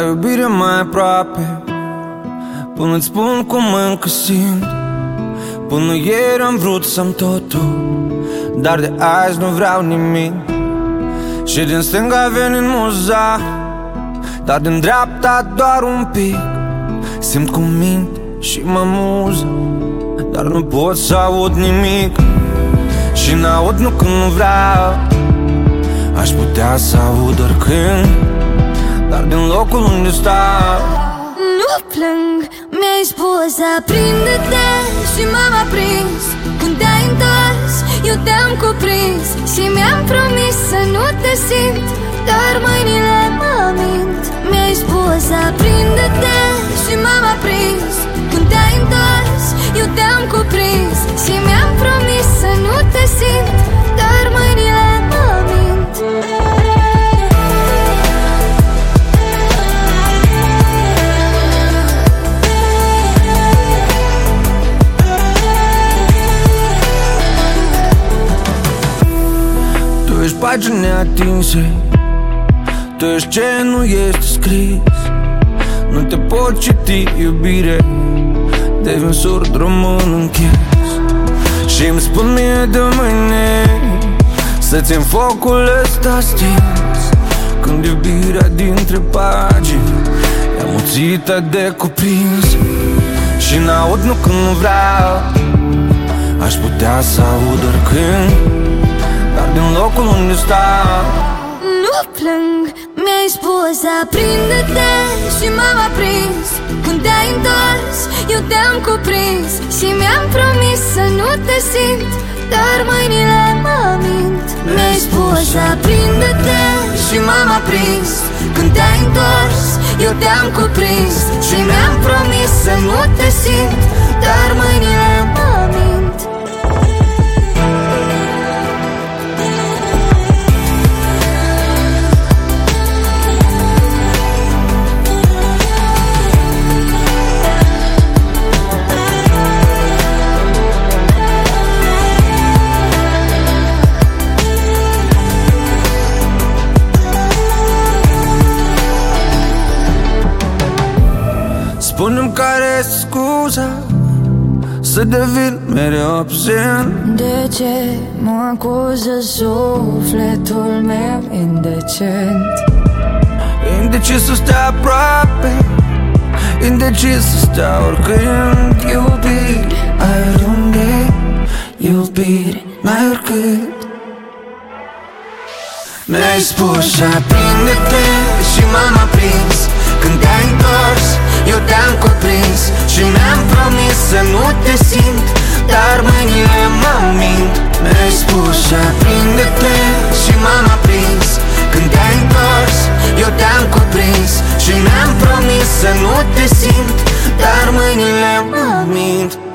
iubire mai aproape, până-ți spun cum încă simt. Până ieri am vrut să-mi totul, dar de azi nu vreau nimic. Și din stânga veni muza, dar din dreapta doar un pic. Simt cum mint și mă muză, dar nu pot să aud nimic. Și n-aud nu când nu vreau, aș putea să aud oricând, dar din locul unde stau. Nu plâng, mi-ai spus aprinde-te și m-am aprins. Când te-ai întors, eu te-am cuprins și mi-am promis să nu te simt, dar mâinile mă mint. Mi-ai spus aprinde-te și m-am aprins. Când te-ai întors, eu te-am cuprins și mi-am promis să nu te simt, dar mâinile mă mint. Tu ești pagini neatinse, tu ești ce nu este scris. Nu te pot citi, iubire, devin surd, rămân închis. Și-mi spun mie de mâine să țin focul ăsta stins, când iubirea dintre pagini e amuțită de cuprins. Și n-aud nu când nu vreau, aș putea să aud oricând, dar din locul unde stau. Nu plâng, mi-ai spus aprinde-te și m-am aprins. Când te-ai întors, eu te-am cuprins și mi-am promis să nu te simt, dar mâinile mă mint. Mi-ai spus aprinde-te și m-am aprins. Când te-ai întors, eu te-am cuprins și mi-am promis să nu te simt, dar mâinile mă mint. Spune-mi care-i scuza să devin mereu absent. De ce mă acuză sufletul meu indecent? Indecis să stea aproape, indecis să stea oricând. Iubire, ai oriunde, iubire, n-ai oricând. Mi-ai spus aprinde-te și m-am aprins. Când te-ai întors, eu te-am cuprins și mi-am promis să nu te simt, dar mâinile mă mint. Mi-ai spus aprinde-te și m-am aprins. Când te-ai întors, eu te-am cuprins și mi-am promis să nu te simt, dar mâinile mă mint.